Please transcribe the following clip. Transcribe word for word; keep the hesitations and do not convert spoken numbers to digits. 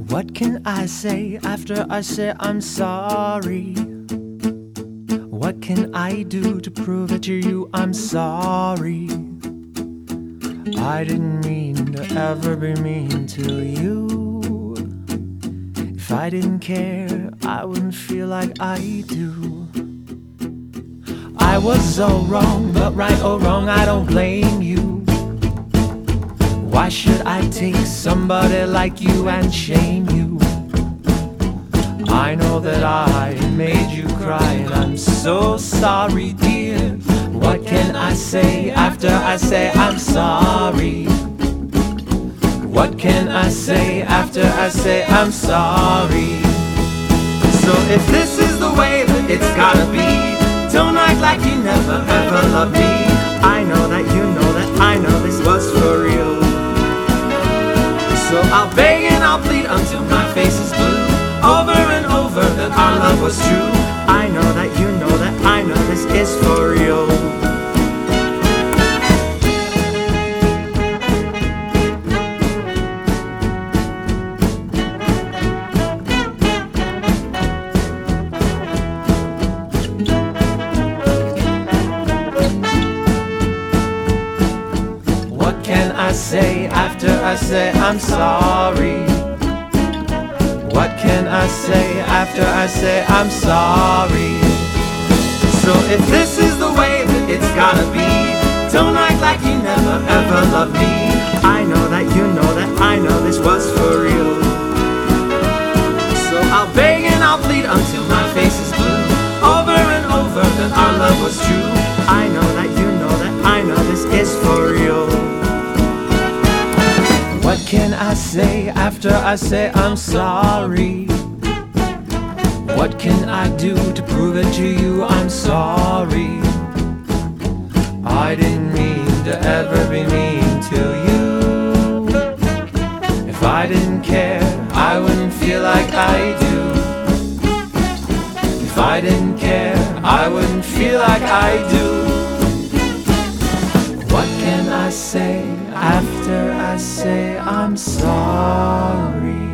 What can I say after I say I'm sorry? What can I do to prove it to you I'm sorry? I didn't mean to ever be mean to you. If I didn't care, I wouldn't feel like I do. I was all wrong, but right or wrong, I don't blame you. Why should I take somebody like you and shame you? I know that I made you cry, and I'm so sorry, dear. What can I say after I say I'm sorry? What can I say after I say I'm sorry? So if this is the way that it's gotta be, don't act like you never ever loved me. I know that you know that I know this was for real. So I'll beg and I'll plead until my face is blue, over and over that our love was true. I know that you know that I know this is for real. What can I say after I say I'm sorry? What can I say after I say I'm sorry? So if this is the way that it's gotta be, don't act like you never ever loved me. I know that you know that I know this was for real. So I'll beg and I'll plead until my face is blue, over and over that our love was true. I know that you know that I know this is for real. What can I say after I say I'm sorry? What can I do to prove it to you I'm sorry? I didn't mean to ever be mean to you. If I didn't care, I wouldn't feel like I do. If I didn't care, I wouldn't feel like I do. What can I say after I say I'm sorry?